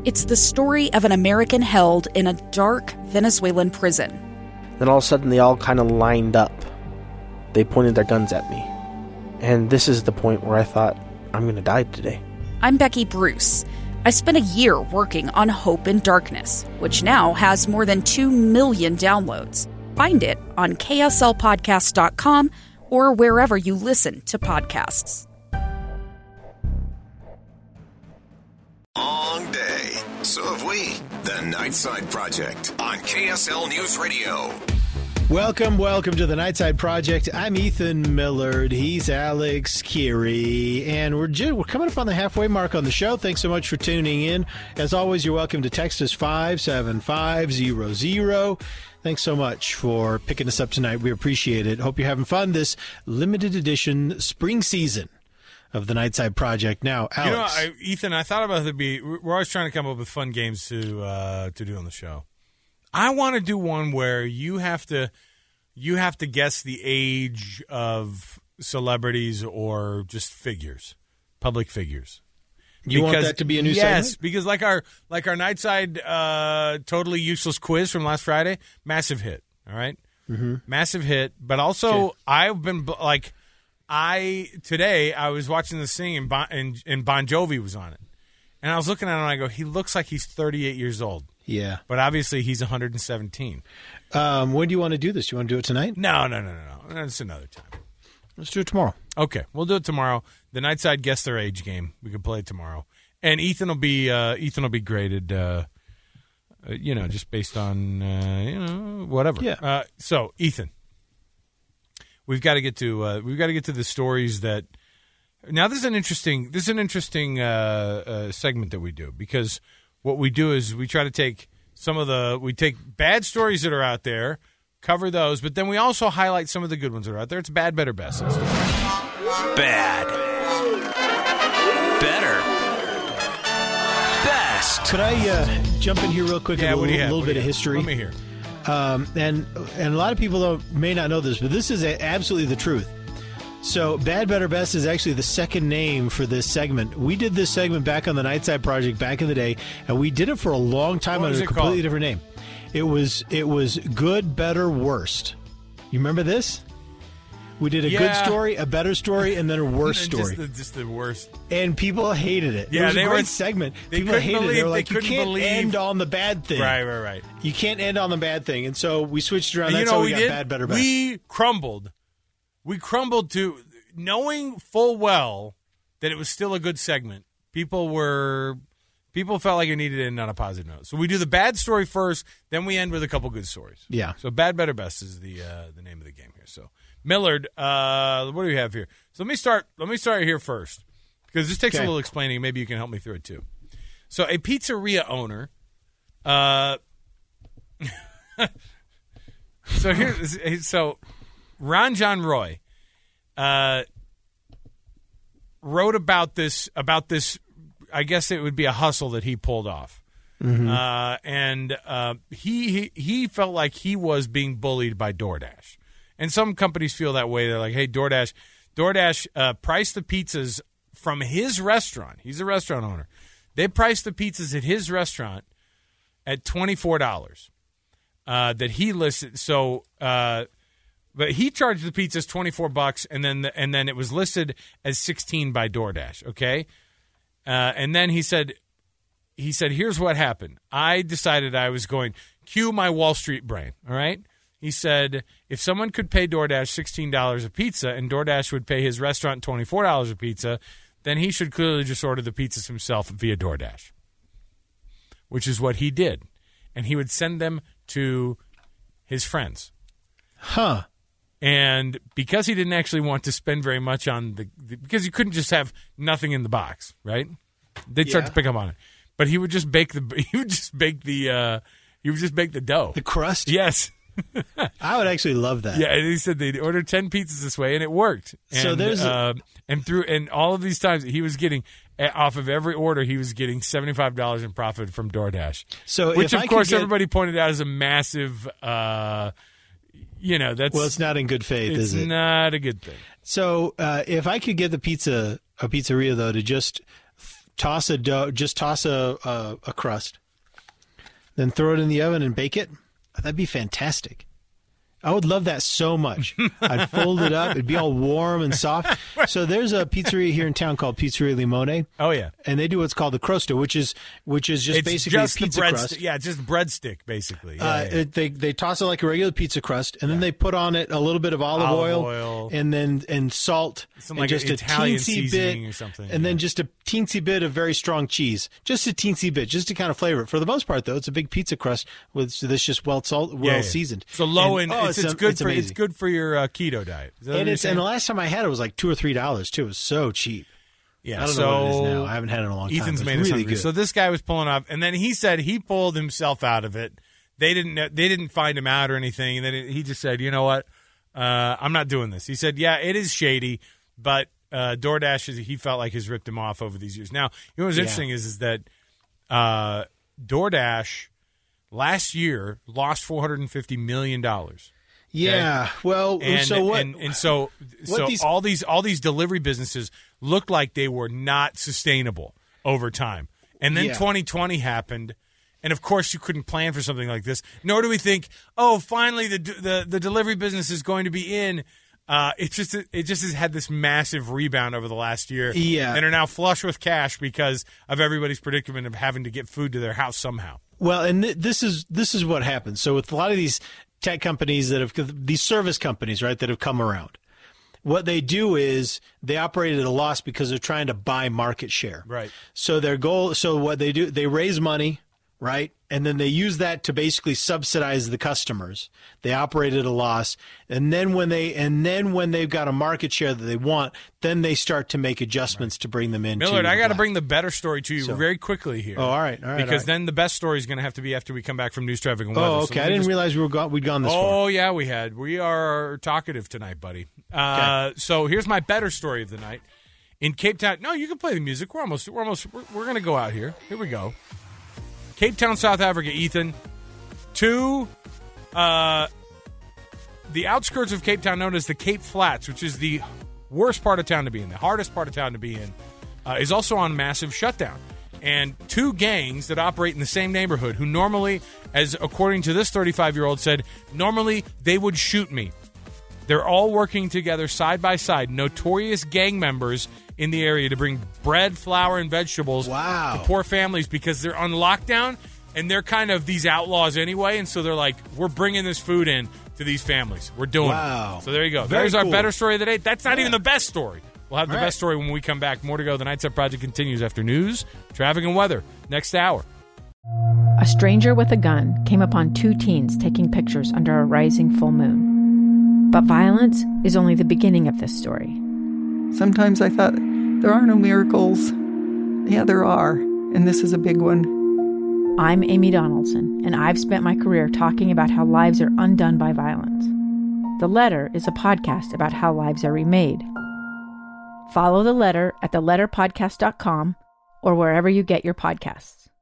It's the story of an American held in a dark Venezuelan prison. Then all of a sudden, they all kind of lined up. They pointed their guns at me. And this is the point where I thought, I'm going to die today. I'm Becky Bruce. I spent a year working on Hope in Darkness, which now has more than 2 million downloads. Find it on kslpodcast.com or wherever you listen to podcasts. Long day. So have we. The Nightside Project on KSL News Radio. Welcome to the Nightside Project. I'm Ethan Millard. He's Alex Keary. And we're coming up on the halfway mark on the show. Thanks so much for tuning in. As always, you're welcome to text us 57500. Thanks so much for picking us up tonight. We appreciate it. Hope you're having fun this limited edition spring season of the Nightside Project. Now, Alex. Ethan, I thought about we're always trying to come up with fun games to do on the show. I want to do one where you have to guess the age of celebrities or just figures, public figures. You want that to be a new segment? Yes, because like our Nightside totally useless quiz from last Friday, massive hit. All right, massive hit. But also, okay. I've been today I was watching this thing and Bon Jovi was on it, and I was looking at him and I go, he looks like he's 38 years old. Yeah. But obviously he's 117. When do you want to do this? Do you want to do it tonight? No. That's another time. Let's do it tomorrow. Okay. We'll do it tomorrow. The Nightside Guess Their Age game. We can play it tomorrow. And Ethan will be graded, just based on, whatever. Yeah. So, Ethan, we've got to get to the stories that – now, this is an interesting segment that we do because – what we do is we try to take we take bad stories that are out there, cover those, but then we also highlight some of the good ones that are out there. It's bad, better, best. Bad. Better. Best. Could I jump in here real quick? Yeah, a little bit of history. Let me hear. And a lot of people may not know this, but this is absolutely the truth. So, Bad, Better, Best is actually the second name for this segment. We did this segment back on the Nightside Project back in the day, and we did it for a long time under a completely different name. It was Good, Better, Worst. You remember this? We did a good story, a better story, and then a worse story. Just the worst. And people hated it. Yeah, it was a great segment. People hated it. They were like, you can't end on the bad thing. Right. You can't end on the bad thing. And so we switched around. That's how we got Bad, Better, Best. We crumbled to knowing full well that it was still a good segment. People felt like it needed to end on a positive note. So we do the bad story first, then we end with a couple good stories. Yeah. So Bad, Better, Best is the name of the game here. So Millard, what do we have here? So let me start here first because this takes a little explaining. Maybe you can help me through it too. So a pizzeria owner. So Ron John Roy wrote about this. I guess it would be a hustle that he pulled off, and he felt like he was being bullied by DoorDash, and some companies feel that way. They're like, "Hey, DoorDash priced the pizzas from his restaurant. He's a restaurant owner. They priced the pizzas at his restaurant at $24 that he listed. So." But he charged the pizzas $24, and then it was listed as $16 by DoorDash. Okay, and then he said, here's what happened. I decided I was going cue my Wall Street brain. All right, he said if someone could pay DoorDash $16 a pizza, and DoorDash would pay his restaurant $24 a pizza, then he should clearly just order the pizzas himself via DoorDash, which is what he did, and he would send them to his friends. Huh. And because he didn't actually want to spend very much on because you couldn't just have nothing in the box, right? They'd start to pick up on it. But he would just bake the dough. The crust? Yes. I would actually love that. Yeah, and he said they'd order 10 pizzas this way, and it worked. And, so there's and all of these times he was getting off of every order, he was getting $75 in profit from DoorDash. So which of course everybody pointed out as a massive. It's not in good faith, is it? It's not a good thing. So if I could get a pizzeria though to just toss a dough, just toss a crust, then throw it in the oven and bake it. That'd be fantastic. I would love that so much. I'd fold it up. It'd be all warm and soft. So there's a pizzeria here in town called Pizzeria Limone. Oh, yeah. And they do what's called the crosto, which is just basically a pizza crust. Yeah, just breadstick, basically. They toss it like a regular pizza crust, and then they put on it a little bit of olive oil and salt, some and like just Italian a teensy seasoning bit, or something. and then just a teensy bit of very strong cheese. Just a teensy bit, just to kind of flavor it. For the most part, though, it's a big pizza crust that's just well seasoned. So low in. It's good for amazing. It's good for your keto diet. And the last time I had it was like $2 or $3 too. It was so cheap. Yeah, I don't know what it is now. I haven't had it in a long time. Ethan's made really us hungry. good. So this guy was pulling off, and then he said he pulled himself out of it. They didn't find him out or anything, and then he just said, "You know what? I'm not doing this." He said, "Yeah, it is shady, but DoorDash he felt like has ripped him off over these years." Now, you know what's interesting is that DoorDash last year lost $450 million. Yeah, okay? well, so what? So all these delivery businesses looked like they were not sustainable over time. And then 2020 happened, and of course you couldn't plan for something like this. Nor do we think, oh, finally the delivery business is going to be in. It just has had this massive rebound over the last year. Yeah, and are now flush with cash because of everybody's predicament of having to get food to their house somehow. Well, and this is what happens. So with a lot of these tech companies these service companies, right, that have come around, what they do is they operate at a loss because they're trying to buy market share. Right. So what they do, they raise money, right? And then they use that to basically subsidize the customers. They operate at a loss, and then when they've got a market share that they want, then they start to make adjustments to bring them in. Millard, I got to bring the better story to you very quickly here. Oh, all right. Because then the best story is going to have to be after we come back from news, traffic, and weather. Oh, okay. I didn't realize we'd gone this far. Oh, yeah, we had. We are talkative tonight, buddy. Okay. So here's my better story of the night. In Cape Town. No, you can play the music. We're going to go out here. Here we go. Cape Town, South Africa, Ethan, to the outskirts of Cape Town known as the Cape Flats, which is the worst part of town to be in, the hardest part of town to be in, is also on massive shutdown. And two gangs that operate in the same neighborhood who normally, as according to this 35-year-old said, normally they would shoot me. They're all working together side by side, notorious gang members in the area to bring bread, flour, and vegetables to poor families because they're on lockdown and they're kind of these outlaws anyway. And so they're like, we're bringing this food in to these families. We're doing it. So there you go. There's our better story of the day. That's not even the best story. We'll have the best story when we come back. More to go. The Nightside Project continues after news, traffic, and weather next hour. A stranger with a gun came upon two teens taking pictures under a rising full moon. But violence is only the beginning of this story. Sometimes I thought, there are no miracles. Yeah, there are, and this is a big one. I'm Amy Donaldson, and I've spent my career talking about how lives are undone by violence. The Letter is a podcast about how lives are remade. Follow The Letter at theletterpodcast.com or wherever you get your podcasts.